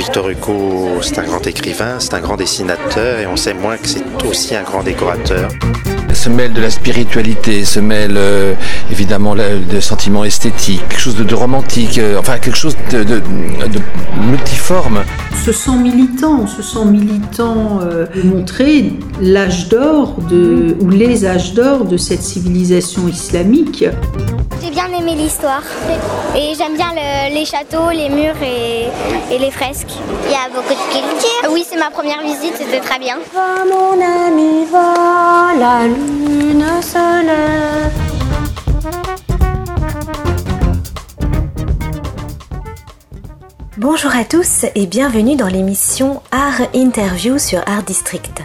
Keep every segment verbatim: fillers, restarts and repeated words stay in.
Victor Hugo, c'est un grand écrivain, c'est un grand dessinateur et on sait moins que c'est aussi un grand décorateur. Se mêle de la spiritualité, se mêle euh, évidemment de sentiments esthétiques, quelque chose de, de romantique, euh, enfin quelque chose de, de, de multiforme. On se sent militant, on se sent militant euh, de montrer l'âge d'or de, ou les âges d'or de cette civilisation islamique. J'ai bien aimé l'histoire et j'aime bien le, les châteaux, les murs et, et les fresques. Il y a beaucoup de culture. Oui, c'est ma première visite, c'était très bien. Va mon ami, va, la lune se lève. Bonjour à tous et bienvenue dans l'émission Art Interview sur Art District.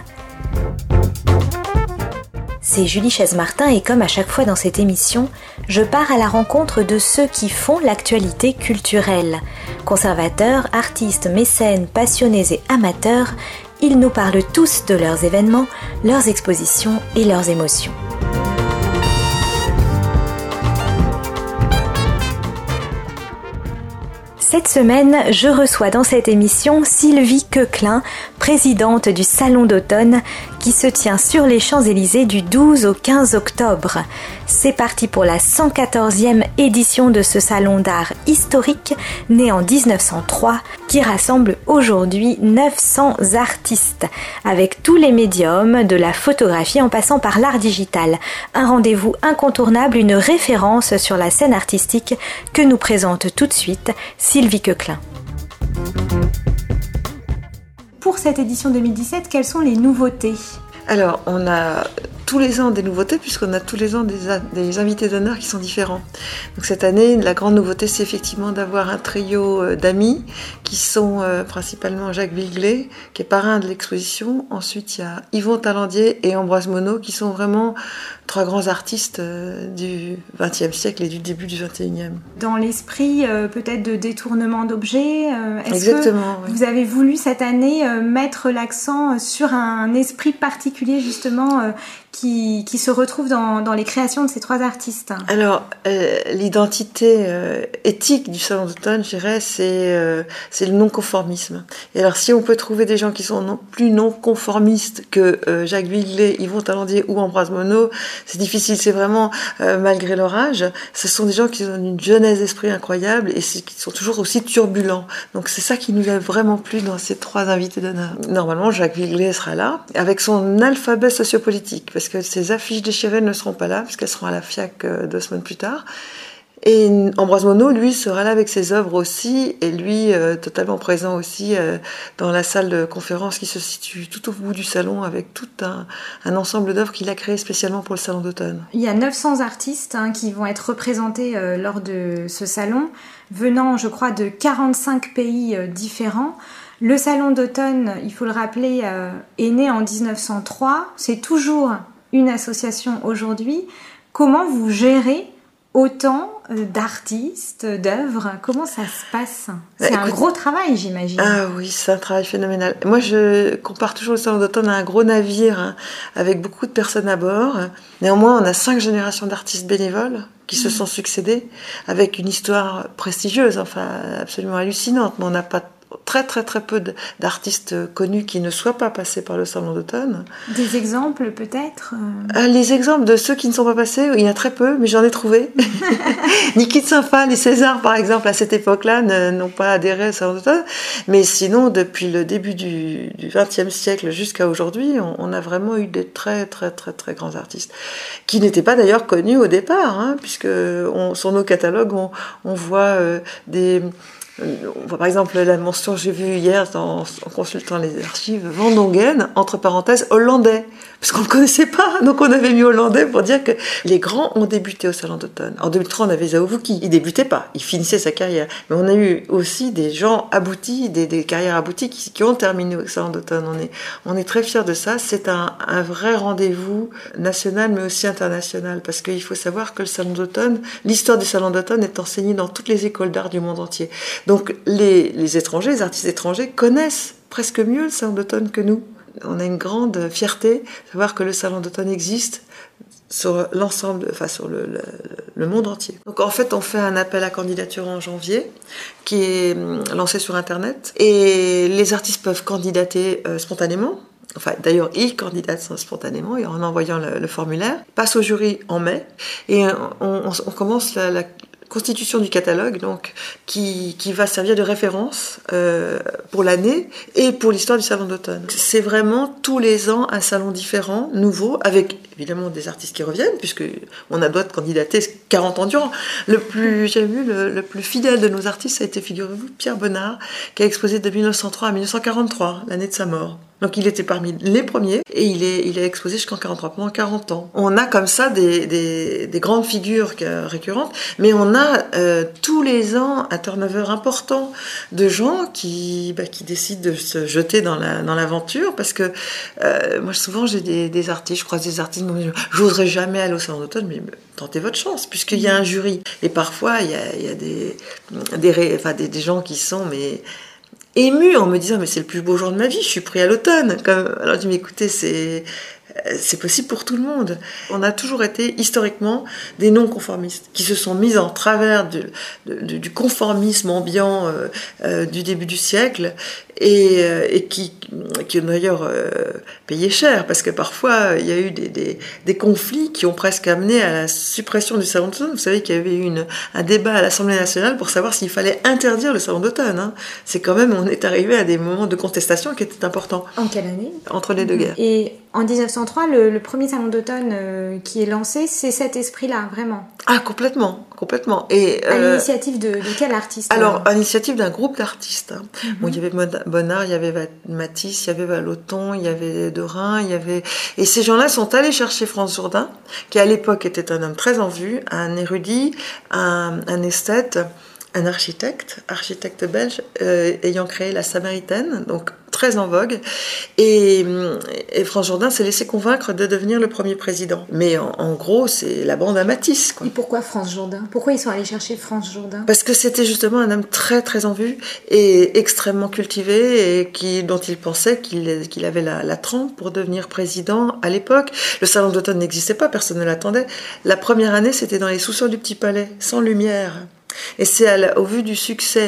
C'est Julie Chaise-Martin et comme à chaque fois dans cette émission, je pars à la rencontre de ceux qui font l'actualité culturelle. Conservateurs, artistes, mécènes, passionnés et amateurs, ils nous parlent tous de leurs événements, leurs expositions et leurs émotions. Cette semaine, je reçois dans cette émission Sylvie Coeclin, présidente du Salon d'automne qui se tient sur les Champs-Élysées du douze au quinze octobre. C'est parti pour la cent quatorzième édition de ce salon d'art historique né en dix-neuf cent trois qui rassemble aujourd'hui neuf cents artistes avec tous les médiums de la photographie en passant par l'art digital. Un rendez-vous incontournable, une référence sur la scène artistique que nous présente tout de suite Sylvie Coeclin. Pour cette édition deux mille dix-sept, quelles sont les nouveautés ? Alors, on a tous les ans des nouveautés puisqu'on a tous les ans des, des invités d'honneur qui sont différents. Donc cette année, la grande nouveauté, c'est effectivement d'avoir un trio d'amis qui sont euh, principalement Jacques Villeglé, qui est parrain de l'exposition. Ensuite, il y a Yvon Talandier et Ambroise Monod, qui sont vraiment trois grands artistes euh, du vingtième siècle et du début du vingt et unième. Dans l'esprit euh, peut-être de détournement d'objets, euh, est-ce Exactement, que oui. vous avez voulu cette année euh, mettre l'accent sur un esprit particulier justement euh, qui, qui se retrouve dans, dans les créations de ces trois artistes ? Alors, euh, l'identité euh, éthique du Salon d'automne, je dirais, c'est, euh, c'est le non-conformisme. Et alors, si on peut trouver des gens qui sont non, plus non-conformistes que euh, Jacques Villeglé, Yvon Talandier ou Ambroise Monod, c'est difficile. C'est vraiment, euh, malgré leur âge, ce sont des gens qui ont une jeunesse d'esprit incroyable et qui sont toujours aussi turbulents. Donc, c'est ça qui nous a vraiment plu dans ces trois invités d'honneur. Normalement, Jacques Villeglé sera là, avec son alphabet sociopolitique, parce que ses affiches déchirées ne seront pas là, puisqu'elles seront à la FIAC euh, deux semaines plus tard. Et Ambroise Monod, lui, sera là avec ses œuvres aussi, et lui, euh, totalement présent aussi euh, dans la salle de conférence qui se situe tout au bout du salon, avec tout un, un ensemble d'œuvres qu'il a créé spécialement pour le Salon d'automne. Il y a neuf cents artistes hein, qui vont être représentés euh, lors de ce salon, venant, je crois, de quarante-cinq pays euh, différents. Le Salon d'automne, il faut le rappeler, euh, est né en dix-neuf cent trois, c'est toujours une association aujourd'hui. Comment vous gérez autant d'artistes, d'œuvres ? Comment ça se passe ? C'est Écoute, un gros travail, j'imagine. Ah oui, c'est un travail phénoménal. Moi, je compare toujours le Salon d'automne à un gros navire hein, avec beaucoup de personnes à bord. Néanmoins, on a cinq générations d'artistes bénévoles qui mmh. se sont succédés avec une histoire prestigieuse, enfin absolument hallucinante. Mais on n'a pas très très très peu d'artistes connus qui ne soient pas passés par le Salon d'automne. Des exemples peut-être euh, Les exemples de ceux qui ne sont pas passés, il y en a très peu, mais j'en ai trouvé. Niki de Saint-Phal et César, par exemple, à cette époque-là, ne, n'ont pas adhéré au Salon d'automne. Mais sinon, depuis le début du, du vingtième siècle jusqu'à aujourd'hui, on, on a vraiment eu des très très très très grands artistes, qui n'étaient pas d'ailleurs connus au départ, hein, puisque on, sur nos catalogues, on, on voit euh, des... On voit par exemple la mention que j'ai vue hier dans, en consultant les archives, Van Dongen, entre parenthèses, hollandais, parce qu'on ne le connaissait pas, donc on avait mis hollandais pour dire que les grands ont débuté au Salon d'automne. En deux mille trois, on avait Zhao Wuki, il débutait pas, il finissait sa carrière, mais on a eu aussi des gens aboutis, des, des carrières abouties qui, qui ont terminé au Salon d'automne. On est, on est très fiers de ça, c'est un, un vrai rendez-vous national, mais aussi international, parce qu'il faut savoir que le Salon d'automne, l'histoire du Salon d'automne est enseignée dans toutes les écoles d'art du monde entier. Donc les, les étrangers, les artistes étrangers connaissent presque mieux le Salon d'automne que nous. On a une grande fierté de savoir que le Salon d'automne existe sur l'ensemble, enfin sur le, le, le monde entier. Donc en fait, on fait un appel à candidature en janvier qui est lancé sur Internet et les artistes peuvent candidater euh, spontanément. Enfin, d'ailleurs, ils candidatent spontanément en envoyant le, le formulaire, passent au jury en mai et on, on, on commence la, la constitution du catalogue, donc qui, qui va servir de référence euh, pour l'année et pour l'histoire du salon d'automne. C'est vraiment tous les ans un salon différent, nouveau, avec évidemment des artistes qui reviennent, puisque on a le droit de candidater quarante ans durant. Le plus, j'ai vu, le, le plus fidèle de nos artistes, ça a été, figurez-vous, Pierre Bonnard, qui a exposé de mille neuf cent trois à mille neuf cent quarante-trois, l'année de sa mort. Donc il était parmi les premiers et il est, il est exposé jusqu'en quarante-trois, pendant quarante ans. On a comme ça des, des, des grandes figures récurrentes, mais on a euh, tous les ans un turnover important de gens qui, bah, qui décident de se jeter dans, la, dans l'aventure, parce que euh, moi souvent j'ai des, des artistes, je croise des artistes, j'oserais jamais aller au salon d'automne, mais tentez votre chance, puisqu'il y a un jury. Et parfois il y a, il y a des, des, enfin, des, des gens qui sont... mais émue en me disant mais c'est le plus beau jour de ma vie, je suis pris à l'automne. Comme... Alors je dis mais écoutez, c'est c'est possible pour tout le monde. On a toujours été historiquement des non-conformistes qui se sont mis en travers du, du, du conformisme ambiant euh, euh, du début du siècle et, euh, et qui, qui ont d'ailleurs euh, payé cher, parce que parfois il y a eu des, des, des conflits qui ont presque amené à la suppression du salon d'automne. Vous savez qu'il y avait eu une, un débat à l'Assemblée nationale pour savoir s'il fallait interdire le salon d'automne. Hein. C'est quand même, on est arrivé à des moments de contestation qui étaient importants. En quelle année ? Entre les deux guerres. Et en dix-neuf cent trois, le, le premier salon d'automne euh, qui est lancé, c'est cet esprit-là, vraiment. Ah, complètement, complètement. Et, à euh, l'initiative de, de quel artiste ? Alors, à l'initiative d'un groupe d'artistes. Hein. Mm-hmm. Bon, il y avait Bonnard, il y avait Matisse, il y avait Vallotton, il y avait Derain, il y avait... Et ces gens-là sont allés chercher Frantz Jourdain, qui à l'époque était un homme très en vue, un érudit, un, un esthète, un architecte, architecte belge, euh, ayant créé la Samaritaine, donc très en vogue. Et, et Frantz Jourdain s'est laissé convaincre de devenir le premier président. Mais en, en gros, c'est la bande à Matisse, quoi. Et pourquoi Frantz Jourdain ? Pourquoi ils sont allés chercher Frantz Jourdain ? Parce que c'était justement un homme très très en vue et extrêmement cultivé, et qui, dont il pensait qu'il, qu'il avait la, la trempe pour devenir président à l'époque. Le salon d'automne n'existait pas, personne ne l'attendait. La première année, c'était dans les sous-sols du Petit Palais, sans lumière. Et c'est à la, au vu du succès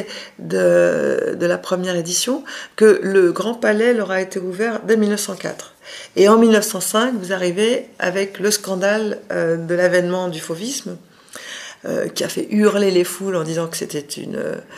de, de la première édition que le Grand Palais leur a été ouvert dès mille neuf cent quatre. Et en mille neuf cent cinq, vous arrivez avec le scandale euh, de l'avènement du fauvisme, euh, qui a fait hurler les foules en disant que c'était une,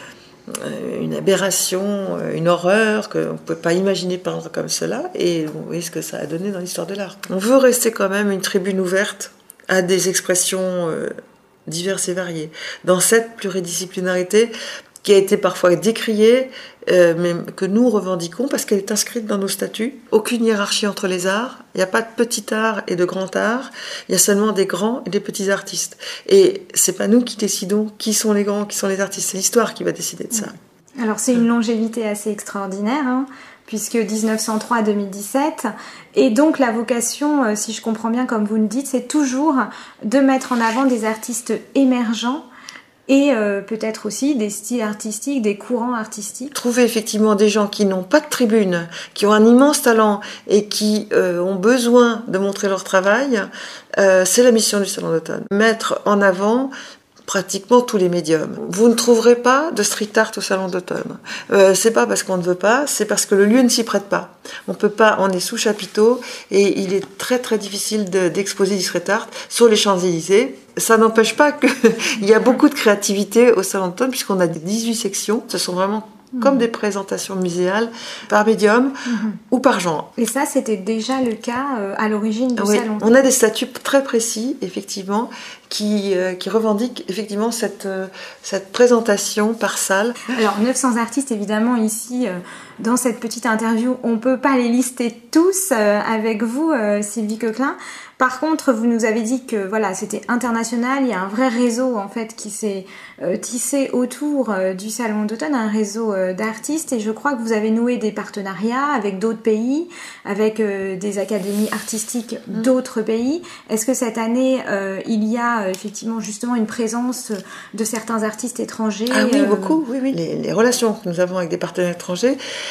euh, une aberration, une horreur, qu'on ne peut pas imaginer peindre comme cela. Et vous voyez ce que ça a donné dans l'histoire de l'art. On veut rester quand même une tribune ouverte à des expressions... Euh, diverses et variées, dans cette pluridisciplinarité qui a été parfois décriée, euh, mais que nous revendiquons parce qu'elle est inscrite dans nos statuts. Aucune hiérarchie entre les arts, il n'y a pas de petit art et de grand art, il y a seulement des grands et des petits artistes. Et c'est pas nous qui décidons qui sont les grands, qui sont les artistes, c'est l'histoire qui va décider de ça. Alors c'est une longévité assez extraordinaire, hein, puisque dix-neuf cent trois à deux mille dix-sept, et donc la vocation, si je comprends bien comme vous le dites, c'est toujours de mettre en avant des artistes émergents et euh, peut-être aussi des styles artistiques, des courants artistiques. Trouver effectivement des gens qui n'ont pas de tribune, qui ont un immense talent et qui euh, ont besoin de montrer leur travail, euh, c'est la mission du Salon d'automne. Mettre en avant pratiquement tous les médiums. Vous ne trouverez pas de street art au salon d'automne. Euh, c'est pas parce qu'on ne veut pas, c'est parce que le lieu ne s'y prête pas. On peut pas, on est sous chapiteau et il est très très difficile de, d'exposer du street art sur les Champs-Élysées. Ça n'empêche pas qu'il y a beaucoup de créativité au salon d'automne puisqu'on a dix-huit sections. Ce sont vraiment comme des présentations muséales, par médium mmh. ou par genre. Et ça, c'était déjà le cas euh, à l'origine du oui. salon. On a des statuts très précis, effectivement, qui, euh, qui revendiquent effectivement cette, euh, cette présentation par salle. Alors, neuf cents artistes, évidemment, ici, euh, dans cette petite interview, on ne peut pas les lister tous euh, avec vous, euh, Sylvie Coquelin. Par contre, vous nous avez dit que voilà, c'était international, il y a un vrai réseau en fait qui s'est euh, tissé autour euh, du Salon d'automne, un réseau euh, d'artistes, et je crois que vous avez noué des partenariats avec d'autres pays, avec euh, des académies artistiques mmh. d'autres pays. Est-ce que cette année, euh, il y a euh, effectivement justement une présence de certains artistes étrangers ? Ah oui, euh... beaucoup, oui, oui. Les, les relations que nous avons avec des partenaires étrangers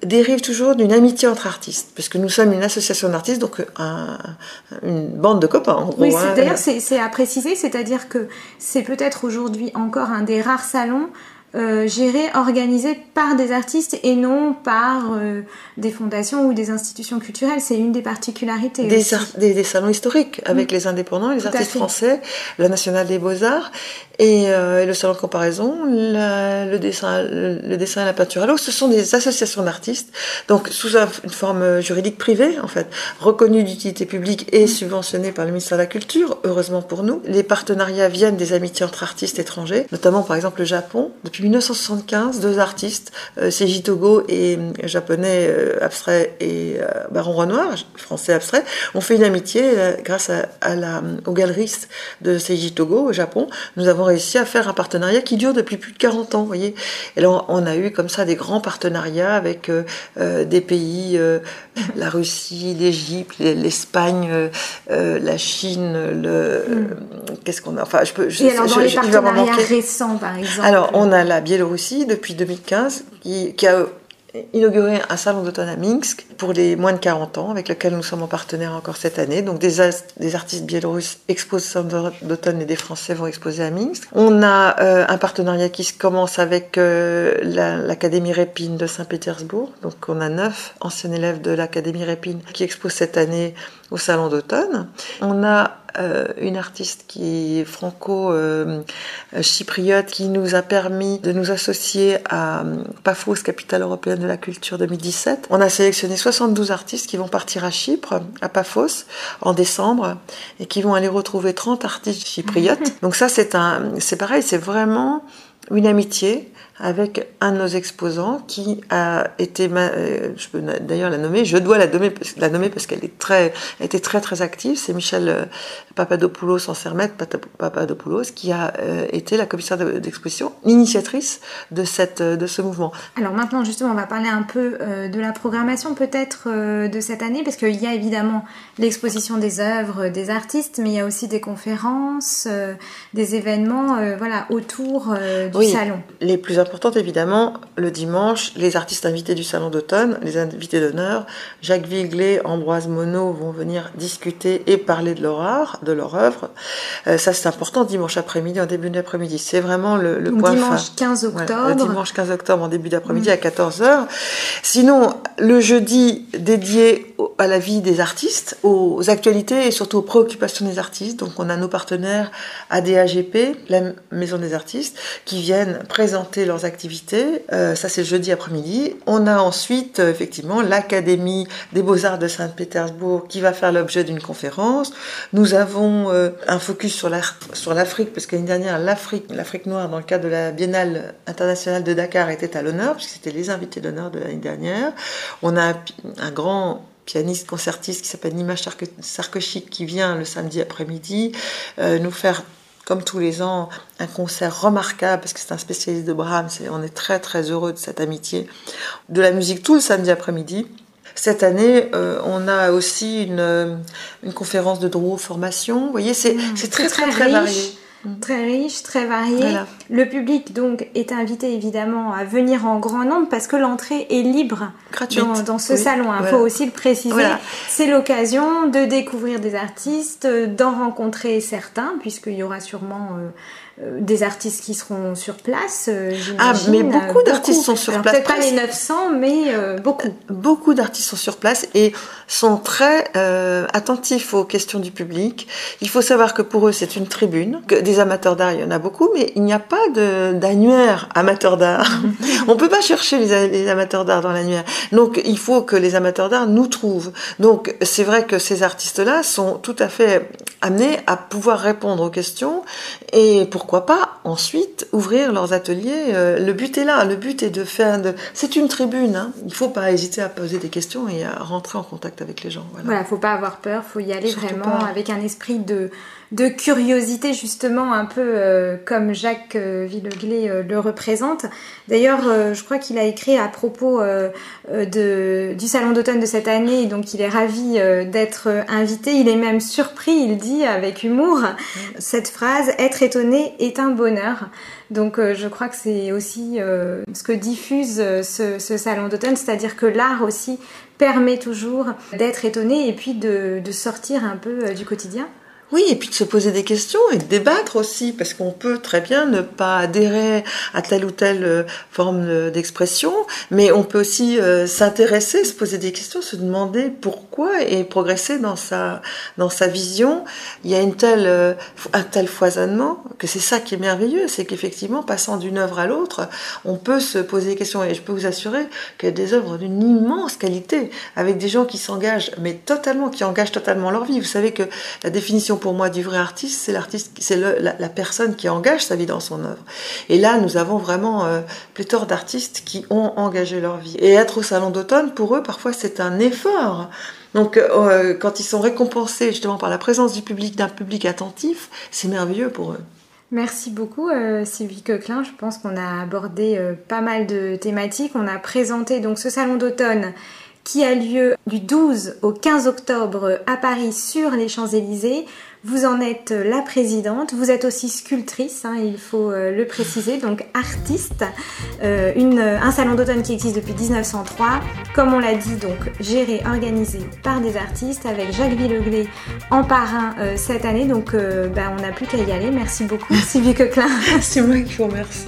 dérive toujours d'une amitié entre artistes, parce que nous sommes une association d'artistes, donc un, une bande de copains en gros. Oui, c'est, hein. d'ailleurs c'est, c'est à préciser, c'est-à-dire que c'est peut-être aujourd'hui encore un des rares salons Euh, géré, organisé par des artistes et non par euh, des fondations ou des institutions culturelles. C'est une des particularités. Des, ar- des, des salons historiques avec mmh. les indépendants, les Tout artistes français, la Nationale des Beaux-Arts et, euh, et le salon de comparaison, la, le, dessin, le, le dessin et la peinture à l'eau. Ce sont des associations d'artistes, donc sous un, une forme juridique privée, en fait, reconnue d'utilité publique et subventionnée par le ministère de la Culture, heureusement pour nous. Les partenariats viennent des amitiés entre artistes étrangers, notamment par exemple le Japon. Depuis dix-neuf cent soixante-quinze, deux artistes, euh, Seiji Togo et euh, japonais euh, abstrait et euh, Baron Renoir, français abstrait, ont fait une amitié euh, grâce à, à la, aux galeristes de Seiji Togo au Japon. Nous avons réussi à faire un partenariat qui dure depuis plus de quarante ans, vous voyez. Et là, on, on a eu comme ça des grands partenariats avec euh, euh, des pays, euh, la Russie, l'Égypte, l'Espagne, euh, euh, la Chine, le... Mm. Qu'est-ce qu'on a Enfin, je peux... Je, et alors, dans je, les je, partenariats récents, par exemple. Alors, on a la Biélorussie depuis deux mille quinze qui, qui a inauguré un salon d'automne à Minsk pour les moins de quarante ans, avec lequel nous sommes en partenaire encore cette année. Donc des, des artistes biélorusses exposent au salon d'automne et des Français vont exposer à Minsk. On a euh, un partenariat qui commence avec euh, la, l'Académie Répine de Saint-Pétersbourg. Donc on a neuf anciens élèves de l'Académie Répine qui exposent cette année au salon d'automne. On a Euh, une artiste qui est franco-chypriote euh, qui nous a permis de nous associer à euh, Paphos, capitale européenne de la culture deux mille dix-sept. On a sélectionné soixante-douze artistes qui vont partir à Chypre, à Paphos, en décembre, et qui vont aller retrouver trente artistes chypriotes. Donc ça, c'est, un, c'est pareil, c'est vraiment une amitié avec un de nos exposants qui a été, euh, je peux d'ailleurs la nommer, je dois la nommer, la nommer parce qu'elle est très, elle était très très active, c'est Michel Papadopoulos, Ansermet Papadopoulos, qui a euh, été la commissaire de, d'exposition, l'initiatrice de, cette, de ce mouvement. Alors maintenant justement on va parler un peu euh, de la programmation peut-être euh, de cette année, parce qu'il y a évidemment l'exposition des œuvres des artistes, mais il y a aussi des conférences, euh, des événements euh, voilà, autour euh, du oui, salon. Les plus importantes évidemment, le dimanche, les artistes invités du salon d'automne, les invités d'honneur, Jacques Viglet, Ambroise Monod vont venir discuter et parler de leur art, de leur œuvre. Euh, ça c'est important, dimanche après-midi, en début d'après-midi. C'est vraiment le, le point dimanche fin. quinze octobre. Voilà, le dimanche quinze octobre en début d'après-midi mmh. à quatorze heures. Sinon, le jeudi dédié à la vie des artistes, aux actualités et surtout aux préoccupations des artistes. Donc on a nos partenaires A D A G P, la Maison des artistes, qui viennent présenter leurs activités. Euh, ça c'est le jeudi après-midi. On a ensuite euh, effectivement l'Académie des Beaux-Arts de Saint-Pétersbourg qui va faire l'objet d'une conférence. Nous avons euh, un focus sur, la, sur l'Afrique, parce que l'année dernière l'Afrique, l'Afrique noire dans le cadre de la Biennale internationale de Dakar était à l'honneur, puisque c'était les invités d'honneur de l'année dernière. On a un, un grand pianiste concertiste qui s'appelle Nima Sarkochik qui vient le samedi après-midi euh, nous faire, comme tous les ans, un concert remarquable, parce que c'est un spécialiste de Brahms, et on est très très heureux de cette amitié, de la musique tout le samedi après-midi. Cette année, euh, on a aussi une, une conférence de Drouot formation. Vous voyez, c'est, mmh, c'est très très très, très, très varié. Très riche, très varié. Voilà. Le public donc est invité évidemment à venir en grand nombre parce que l'entrée est libre dans, dans ce oui. salon. Il voilà. faut aussi le préciser. Voilà. C'est l'occasion de découvrir des artistes, d'en rencontrer certains, puisqu'il y aura sûrement euh, euh, des artistes qui seront sur place. Euh, ah, mais beaucoup, beaucoup d'artistes sont sur Alors, place. Peut-être pas les neuf cents, mais euh, beaucoup. Beaucoup d'artistes sont sur place et sont très euh, attentifs aux questions du public. Il faut savoir que pour eux, c'est une tribune. Que des amateurs d'art, il y en a beaucoup, mais il n'y a pas de, d'annuaire amateurs d'art. On ne peut pas chercher les, les amateurs d'art dans l'annuaire. Donc, il faut que les amateurs d'art nous trouvent. Donc, c'est vrai que ces artistes-là sont tout à fait amenés à pouvoir répondre aux questions et pourquoi pas ensuite ouvrir leurs ateliers. Le but est là. Le but est de faire... De... C'est une tribune. Hein. Il ne faut pas hésiter à poser des questions et à rentrer en contact avec les gens. Voilà, voilà, faut pas avoir peur. Faut y aller Surtout vraiment pas. Avec un esprit de... de curiosité, justement, un peu euh, comme Jacques euh, Villeglé euh, le représente. D'ailleurs, euh, je crois qu'il a écrit à propos euh, de, du Salon d'automne de cette année, donc il est ravi euh, d'être invité. Il est même surpris, il dit, dit avec humour cette phrase « Être étonné est un bonheur ». Donc euh, je crois que c'est aussi euh, ce que diffuse euh, ce, ce salon d'automne, c'est-à-dire que l'art aussi permet toujours d'être étonné et puis de, de sortir un peu euh, du quotidien. Oui, et puis de se poser des questions et de débattre aussi, parce qu'on peut très bien ne pas adhérer à telle ou telle forme d'expression, mais on peut aussi euh, s'intéresser, se poser des questions, se demander pourquoi et progresser dans sa, dans sa vision. Il y a une telle, euh, un tel foisonnement que c'est ça qui est merveilleux, c'est qu'effectivement, passant d'une œuvre à l'autre, on peut se poser des questions. Et je peux vous assurer qu'il y a des œuvres d'une immense qualité, avec des gens qui s'engagent, mais totalement, qui engagent totalement leur vie. Vous savez que la définition pour moi du vrai artiste, c'est l'artiste, c'est le, la, la personne qui engage sa vie dans son œuvre. Et là, nous avons vraiment euh, pléthore d'artistes qui ont engagé leur vie. Et être au Salon d'automne, pour eux, parfois, c'est un effort. Donc, euh, quand ils sont récompensés justement par la présence du public, d'un public attentif, c'est merveilleux pour eux. Merci beaucoup euh, Sylvie Coquelin. Je pense qu'on a abordé euh, pas mal de thématiques. On a présenté donc ce Salon d'automne qui a lieu du douze au quinze octobre à Paris sur les Champs-Élysées. Vous en êtes la présidente, vous êtes aussi sculptrice, hein, il faut euh, le préciser, donc artiste. Euh, une, un salon d'automne qui existe depuis dix-neuf cent trois, comme on l'a dit, donc géré, organisé par des artistes, avec Jacques Villeglé en parrain euh, cette année. Donc euh, bah, on n'a plus qu'à y aller. Merci beaucoup Sylvie Coquelin. C'est moi qui vous remercie.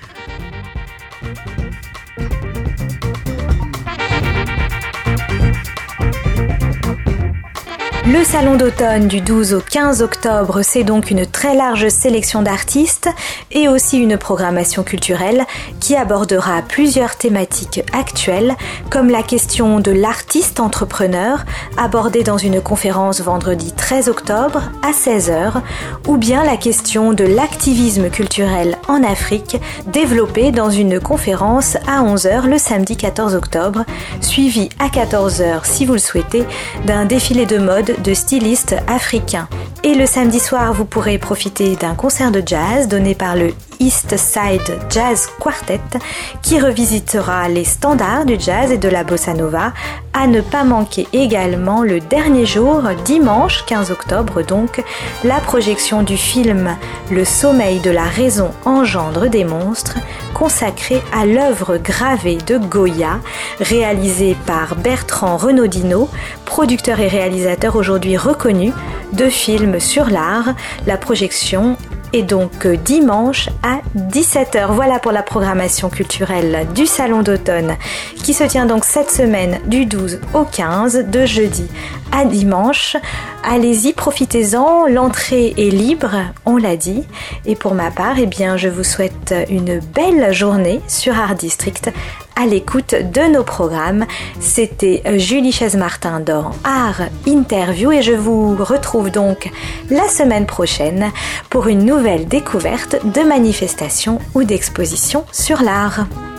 Le salon d'automne du douze au quinze octobre, c'est donc une très large sélection d'artistes et aussi une programmation culturelle qui abordera plusieurs thématiques actuelles, comme la question de l'artiste entrepreneur, abordée dans une conférence vendredi treize octobre à seize heures, ou bien la question de l'activisme culturel en Afrique, développée dans une conférence à onze heures le samedi quatorze octobre, suivie à quatorze heures, si vous le souhaitez, d'un défilé de mode de stylistes africains. Et le samedi soir, vous pourrez profiter d'un concert de jazz donné par le East Side Jazz Quartet qui revisitera les standards du jazz et de la bossa nova. À ne pas manquer également le dernier jour, dimanche quinze octobre donc, la projection du film Le sommeil de la raison engendre des monstres, consacré à l'œuvre gravée de Goya, réalisée par Bertrand Renaudino, producteur et réalisateur aujourd'hui reconnu de films sur l'art. La projection est donc dimanche à dix-sept heures. Voilà pour la programmation culturelle du Salon d'automne qui se tient donc cette semaine du douze au quinze, de jeudi à dimanche. Allez-y, profitez-en, l'entrée est libre, on l'a dit. Et pour ma part, eh bien, je vous souhaite une belle journée sur Art District à l'écoute de nos programmes. C'était Julie Chaise-Martin dans Art Interview et je vous retrouve donc la semaine prochaine pour une nouvelle découverte de manifestations ou d'expositions sur l'art.